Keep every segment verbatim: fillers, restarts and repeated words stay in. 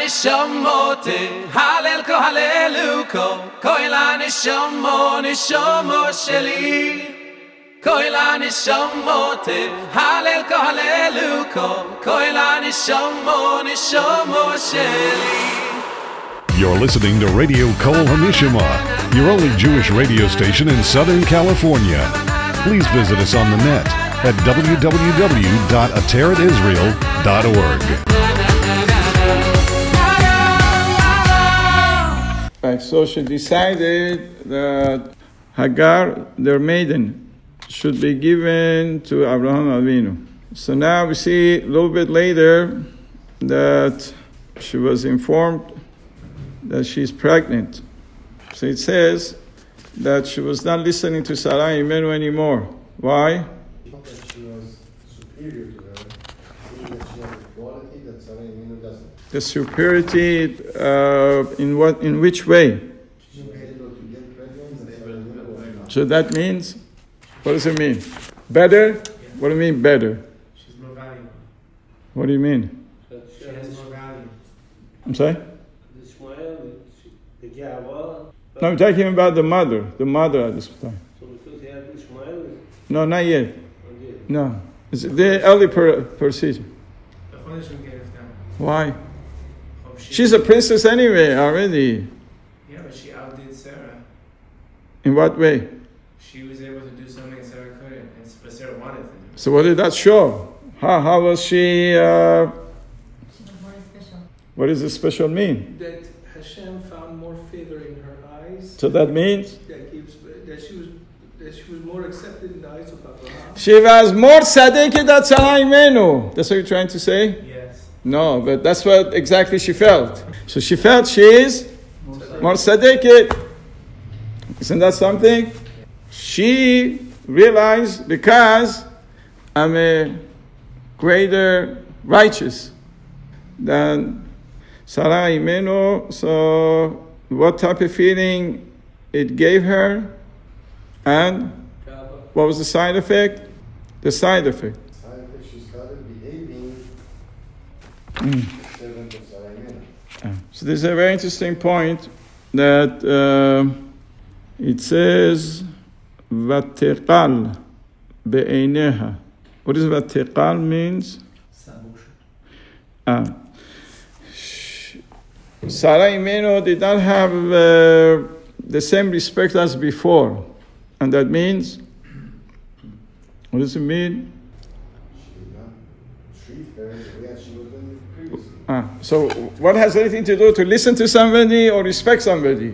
nishamote halel ko haleluko koila nishamo nishamo sheli koila nishamote halel ko haleluko koila nishamo nishamo sheli. You're listening to Radio Kol Hamishama, your only Jewish radio station in Southern California. Please visit us on the net at w w w dot ateret israel dot org. Right, so she decided that Hagar, their maiden, should be given to Abraham Avinu. So now we see a little bit later that she was informed that she's pregnant. So it says that she was not listening to Sarah Imenu anymore. Why? That she was superior to her, meaning that she has a quality that Sarah Imenu doesn't. The superiority uh, in what? In which way? She's able to get pregnant and Sarah Imenu was not. So that means, what does it mean? Better? What do you mean better? She's more valuable. What do you mean? She has more value. I'm sorry? The Gava. No, I'm talking about the mother. The mother at this time. So because he had Ishmael. No, not yet. No. It's the early per- procedure. The punishment gave them. Why? She's a princess anyway, already. Yeah, but she outdid Sarah. In what way? She was able to do something Sarah couldn't, and but Sarah wanted to do. So what did that show? How, how was she... Uh, She was very special. what does this special mean? That Hashem found more favor in her eyes. So that means? That, gives, that, she was, that she was more accepted in the eyes of Abraham. She was more tzaddik than Sarah Imenu. That's what you're trying to say? Yes. No, but that's what exactly she felt. So she felt she is more tzaddik. Isn't that something? She realized because I'm a greater righteous than Sarah Imenu. So what type of feeling it gave her? And what was the side effect? The side effect. Side effect, she started behaving Mm. servant of Sarah Imenu. Ah, So this is a very interesting point that uh, it says Vateqal be'eineha. What does Vateqal means? Ah. Sarah Imenu did not have uh, the same respect as before. And that means, what does it mean? She did not treat her the way as she was doing previously. Ah, so what has anything to do to listen to somebody or respect somebody?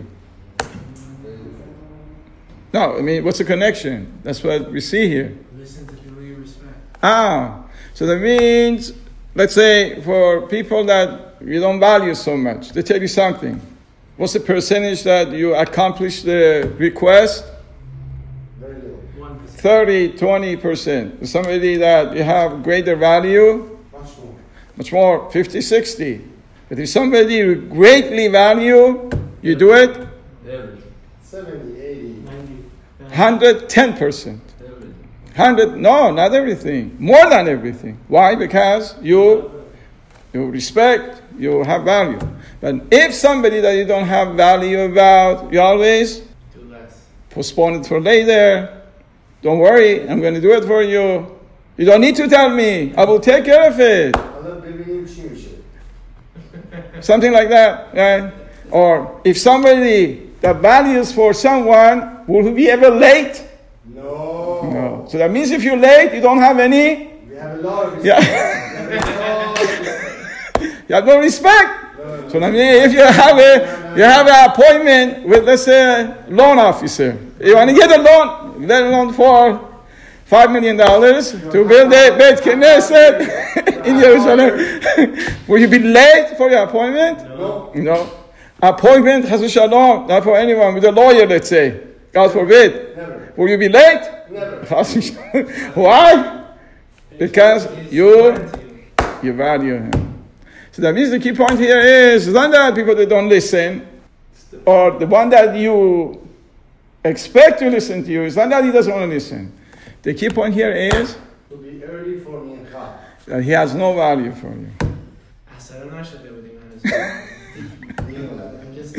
No, I mean, what's the connection? That's what we see here. Listen to people you respect. Ah, so that means, let's say, for people that you don't value so much, they tell you something. What's the percentage that you accomplish the request? Very little. One percent. thirty, twenty percent. Somebody that you have greater value, Much more. much more, fifty, sixty. But if somebody you greatly value, you do it seventy, eighty. one hundred ten percent. one hundred, no, not everything. More than everything. Why? Because you you respect, you have value. But if somebody that you don't have value about, you always Do less. postpone it for later. Don't worry, I'm going to do it for you. You don't need to tell me. I will take care of it. Allah bebeğim çiğmişi. Something like that, right? Or if somebody that values for someone, will he be ever late? No. No. So that means if you're late, you don't have any, We have a lot of Yeah. respect. We have a lot of respect. you have no respect. No, no. So I mean, if you have a, you have an appointment with, let's say, a loan officer. You want to get a loan, get a loan for five million dollars to build a Beit Knesset in Jerusalem. Will you be late for your appointment? No. No. Appointment, Chas Shalom, not for anyone, with a lawyer, let's say. God forbid. Never. Will you be late? Never. Why? Because you, you value him. So that means the key point here is, it's not that people that don't listen, or the one that you expect to listen to you, it's not that he doesn't want to listen. The key point here is To be early for mincha. that he has no value for you. עשרה נשת עבדים I'm just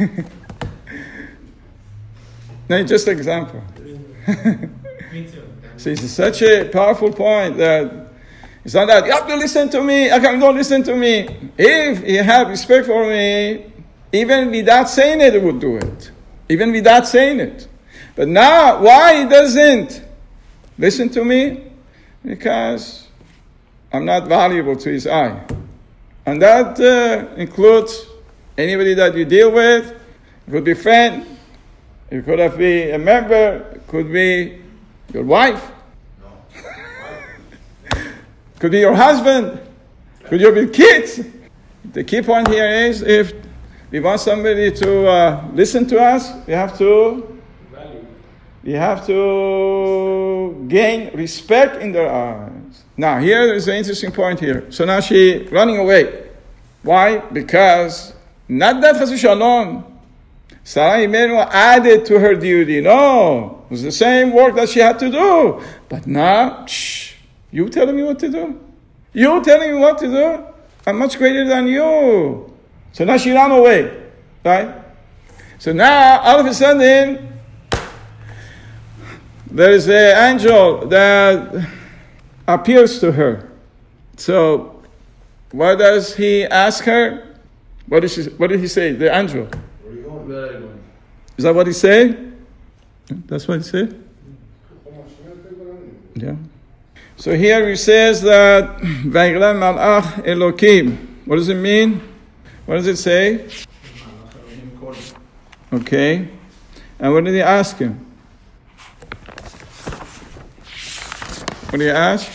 No, just an example. Me too. See, it's such a powerful point that it's not that you have to listen to me, I can don't listen to me. If he had respect for me, even without saying it, he would do it. Even without saying it. But now, why he doesn't listen to me? Because I'm not valuable to his eye. And that uh, includes anybody that you deal with. It could be a friend, it could have be a member, it could be your wife, could be your husband, could be your kids. The key point here is if we want somebody to uh, listen to us, we have to Value. we have to gain respect in their eyes. Now here is an interesting point here. So now she running away. Why? Because not that Chas v'Shalom, Sarah Imenu added to her duty. No, it was the same work that she had to do. But now, shh, you telling me what to do? You telling me what to do? I'm much greater than you. So now she ran away, right? So now, all of a sudden, there is an angel that appears to her. So, what does he ask her? What did, she, what did he say, the angel? where are you going? Where are you going? Is that what he said? That's what he said? Yeah. So here he says that Vayikra Malach Elokim. What does it mean? What does it say? Okay. And what did he ask him? What did he ask?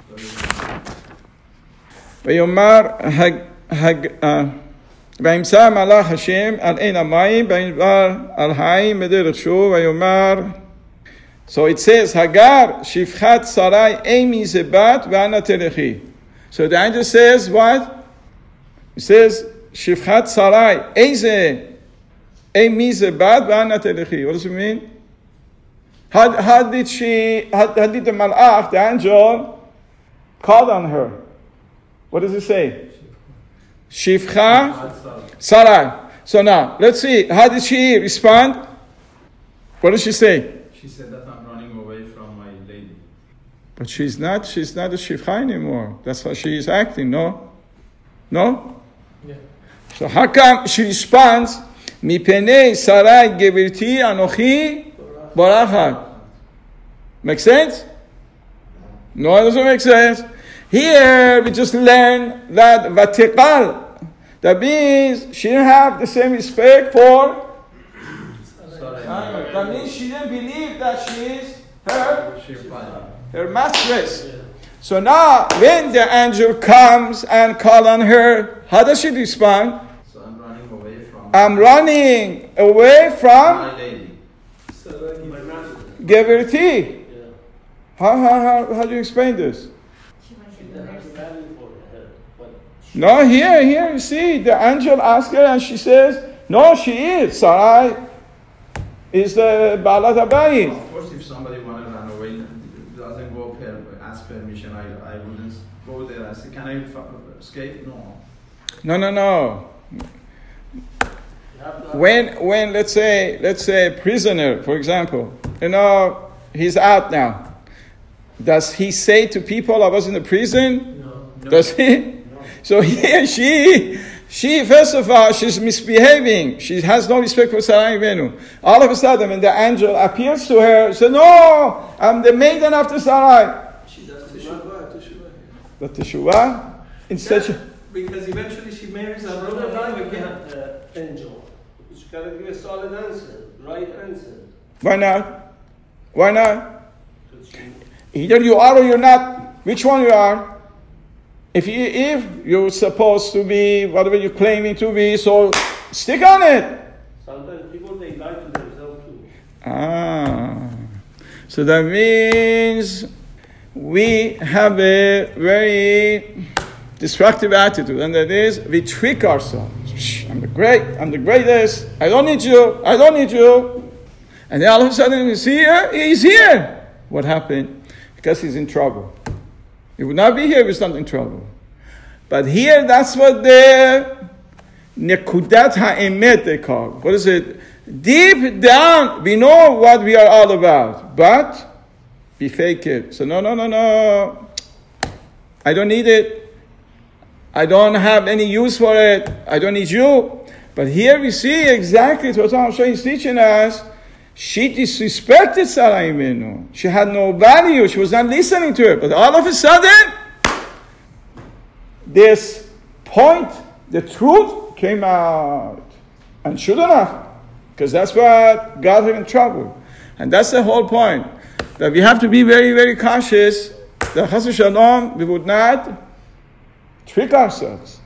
Vayomar hag hag וימצא מלאך השם על עין המים, וידבר על המים בדרך שוב, ויאמר, so it says, Hagar, שפחת שרי אימי זה בת, ואנה תלכי. So the angel says, what? He says, שפחת שרי, איזה, אימי זה בת, ואנה תלכי. What does it mean? How, how did she, how, how did the malach, the angel, call on her? What does it say? Shifcha Sarai. So now, let's see. How did she respond? What did she say? She said that I'm running away from my lady. But she's not, she's not a Shifcha anymore. That's how she is acting, no? No? Yeah. So how come she responds, Mipenei Sarai Gevirti Anochi Barachat? Make sense? No, it doesn't make sense. Here we just learn that Vatiqal, that means she didn't have the same respect for Sorry. That means she didn't believe that she is her, She replied. her mistress. So now when the angel comes and calls on her, how does she respond? So I'm running away from I'm running away from my lady. Geverti. How, how, how, how do you explain this? She wanted to nurse. No, here, here, you see, the angel asks her and she says, no, she is. Sarai is the Balat Habayit. Of course, if somebody want to run away, doesn't go per, ask permission, I, I wouldn't go there. I say, can I f- escape? No. No, no, no. When, when let's say, let's say a prisoner, for example, you know, he's out now. Does he say to people, I was in the prison? No. Does he? So here she, she first of all, she's misbehaving. She has no respect for Sarai Venu. All of a sudden, when the angel appears to her, says, no, I'm the maiden after Sarai. She does teshuvah, teshuvah. The teshuvah, instead she, Because eventually she marries a brother time again. Uh, angel. She gotta give a solid answer, right answer. why not? Why not? Either you are or you're not. Which one you are? If you, if you're supposed to be whatever you're claiming to be, so stick on it. Sometimes people, they lie to themselves too. Ah, so that means we have a very destructive attitude, and that is we trick ourselves. Shh, I'm the great, I'm the greatest. I don't need you. I don't need you. And then all of a sudden you see here, he's here. What happened? Because he's in trouble. He would not be here if he's not in trouble. But here, that's what the Nekudat ha'emet, they call it. What is it? Deep down, we know what we are all about, but we fake it. So no, no, no, no. I don't need it. I don't have any use for it. I don't need you. But here we see exactly what Hashem is teaching us. She disrespected Sarah Imenu. She had no value. She was not listening to it. But all of a sudden, this point, the truth came out. And sure enough, because that's what got her in trouble. And that's the whole point. That we have to be very, very cautious that Chas v'Shalom, we would not trick ourselves.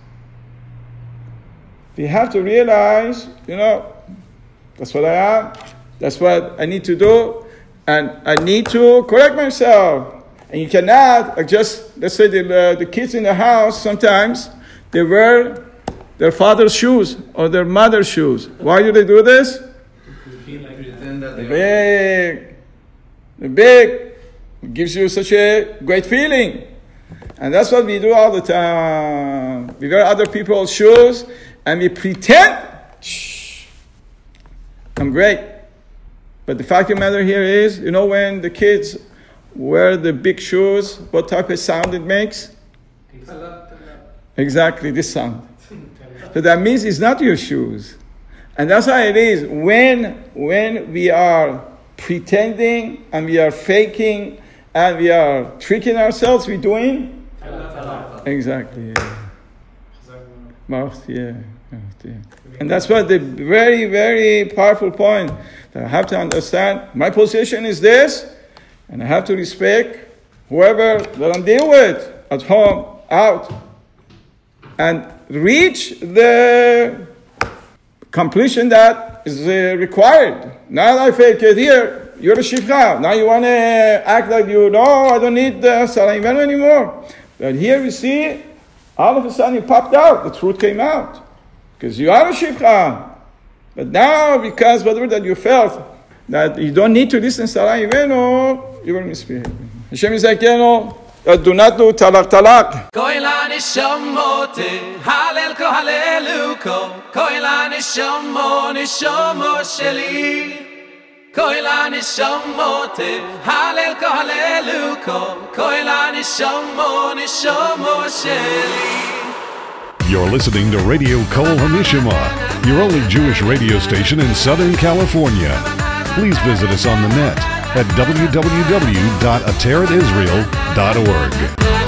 We have to realize, you know, that's what I am. That's what I need to do. And I need to correct myself. And you cannot, like just, let's say the, uh, the kids in the house, sometimes they wear their father's shoes or their mother's shoes. Why do they do this? The big, the big gives you such a great feeling. And that's what we do all the time. We wear other people's shoes and we pretend, shh, I'm great. But the fact of the matter here is, you know, when the kids wear the big shoes, what type of sound it makes? Exactly, this sound. So that means it's not your shoes. And that's how it is. When, when we are pretending and we are faking and we are tricking ourselves, we're doing? Exactly, yeah. Yeah. And that's what the very, very powerful point that I have to understand. My position is this, and I have to respect whoever that I'm dealing with, at home, out, and reach the completion that is uh, required. Now I fake it here, you're a shifcha. Now you want to act like you know, I don't need the Sarah Imenu anymore. But here we see, all of a sudden it popped out, the truth came out. Because you are a shifcha. But now, because whatever that you felt, that you don't need to listen to Sarah Imenu, you will misbehave. Hashem is like, you know, do not do talak talak. Koila nishamote, halel ko haleluko. Koila nishamo, nishamo sheli. Koila nishamote, halel ko haleluko. Koila nishamo, nishamo sheli. You're listening to Radio Kol HaNishama, your only Jewish radio station in Southern California. Please visit us on the net at w w w dot ateret israel dot org.